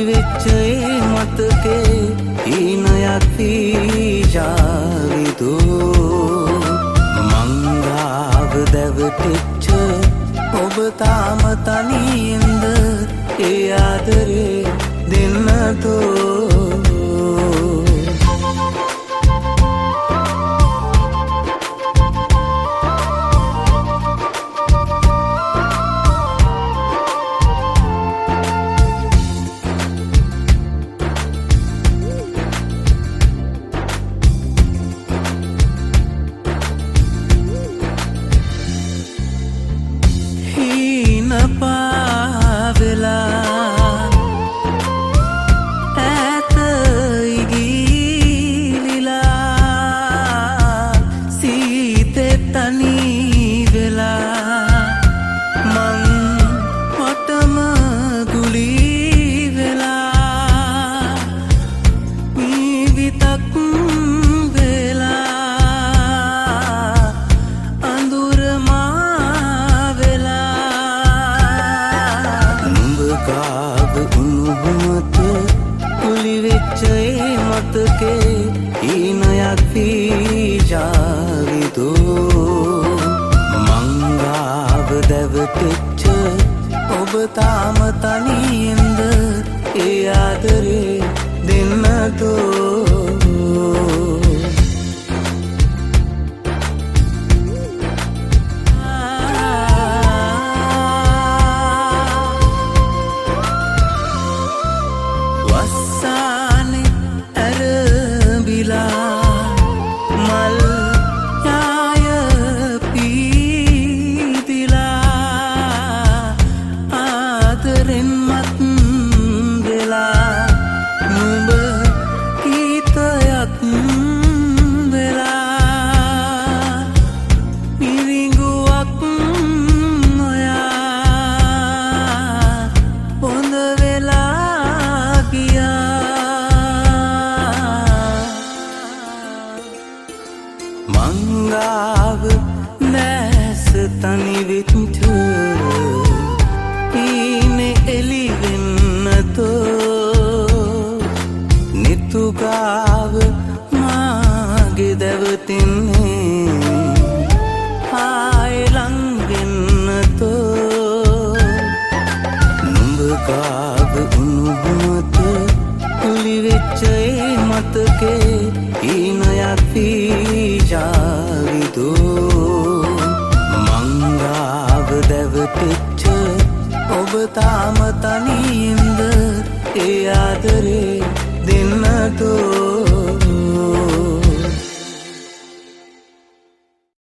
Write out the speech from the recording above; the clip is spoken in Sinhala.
වෙච්ච ඒ මතකේ ඊනයක් වීජාවිදෝ මංගාව දැවටෙච්ච ඔබ තාම තනියෙන්ද ඒ ආදරේ දෙන්නතෝ ඊනයක් වීජාවිදෝ මංගාව දැවටෙච්ච ඔබ තාම තනියෙන්ද ඒ ආදරේ දෙන්නතෝ මංගාව නැස තනි විච්ච ඊනේ එලි වෙන්නතෝ නිතුගාව මාගේ දැවතින්නේ ආය ලං වෙන්නතෝ නුඹ ගාව උණුහුමත කුලි වෙච්ච ඒ මතකේ ඊනයක් වීජාවිදෝ මංගාව දැවටෙච්ච ඔබ තාම